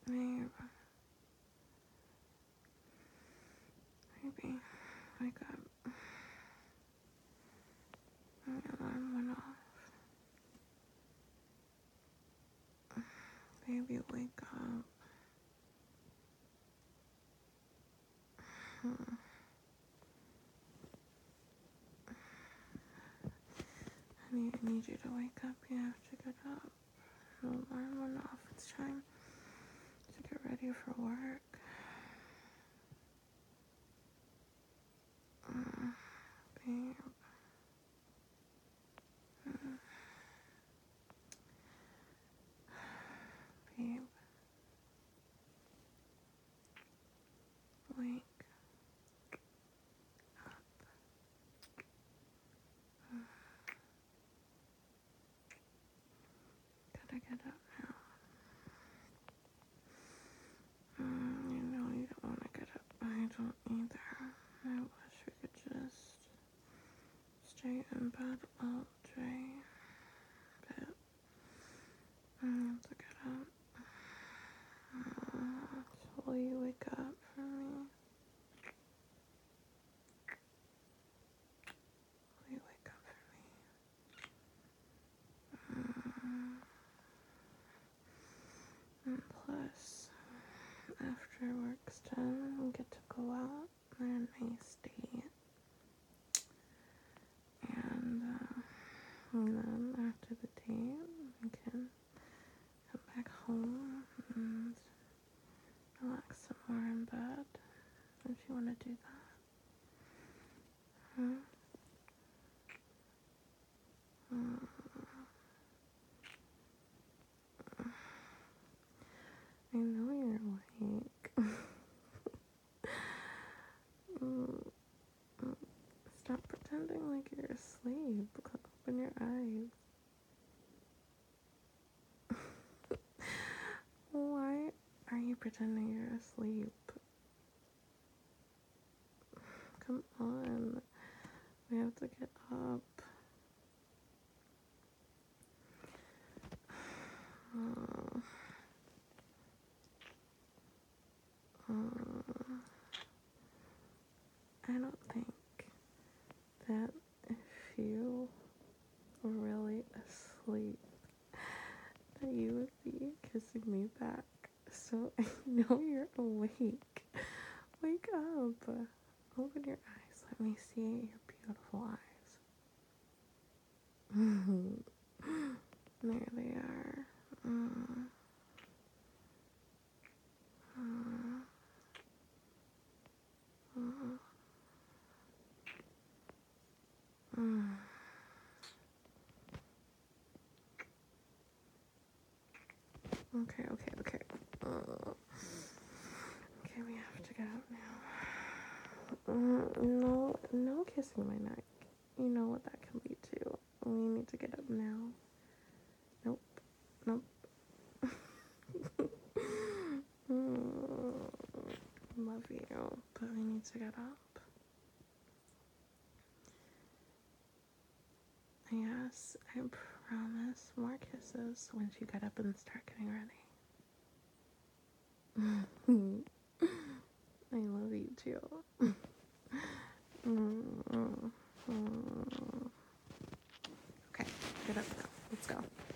Babe. Baby, wake up. My alarm went off. Baby, wake up. Honey, I need you to wake up. You have to get up. The alarm went off. It's time to get ready for work. Babe. Babe. Wake up. Gotta get up now. You know you don't want to get up. I don't either. I wish we could just stay in bed all day. But I have to get up. So will you wake up for me? Will you wake up for me? And plus, after work's done, we get to go out on a nice date. And then after the date, we can come back home and relax some more in bed. If you want to do that. I know you're awake. Stop pretending like you're asleep. Open your eyes. Why are you pretending you're asleep? Come on. We have to get up. I don't think that if you were really asleep, that you would be kissing me back. So I know you're awake. Wake up. Open your eyes. Let me see your beautiful eyes. There they are. Okay. Okay, we have to get up now. No kissing my neck. You know what that can lead to. We need to get up now. Nope. Love you, but we need to get up. Yes, I promise more kisses once you get up and start getting ready. I love you too. Okay, get up now. Let's go.